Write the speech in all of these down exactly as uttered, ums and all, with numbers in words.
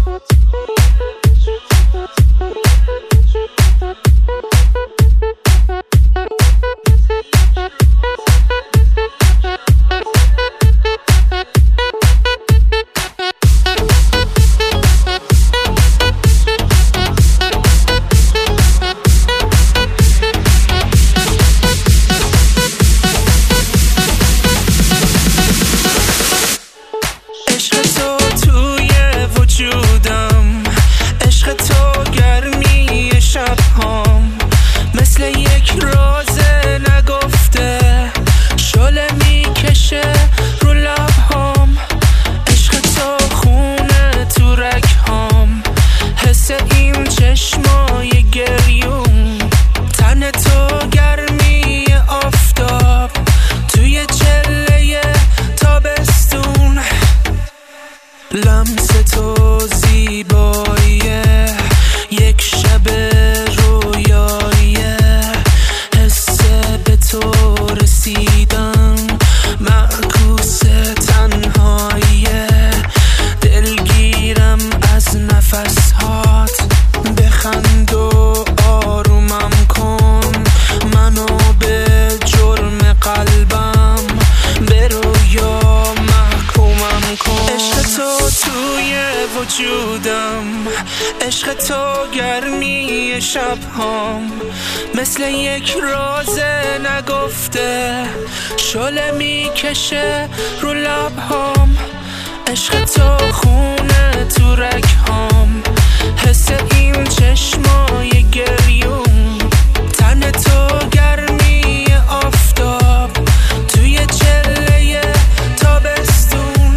لمس تو زیباییه، یک شب رویاییه، حس به تو رسیدن معکوس تنهاییه، دلگیرم از نفسهات، بخند و آرومم کن، منو به جرم قلبم به رویا محکومم کن. عشق تو توی وجودم، عشق تو گرمی شبهام، مثل یک راز نگفته شعله میکشه رو لبهام. عشق تو خونه تو رگهام، حس این چشمای گریون، تن تو گرمی آفتاب توی چله تابستون.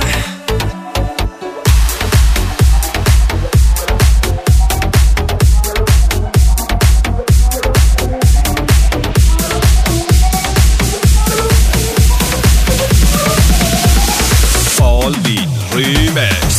Falby Remix.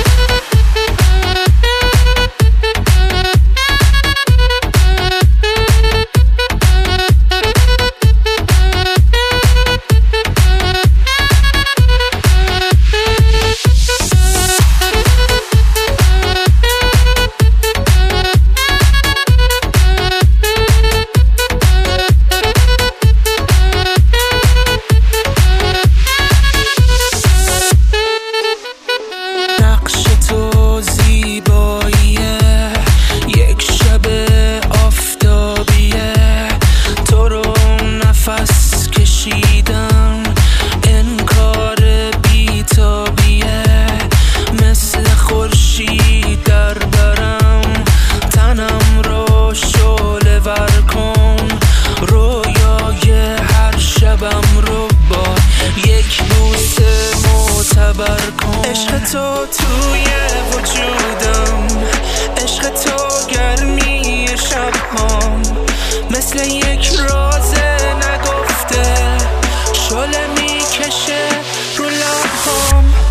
عشق تو توی وجودم، عشق تو گرمی شبهام، مثل یک راز نگفته شعله میکشه رو لبهام.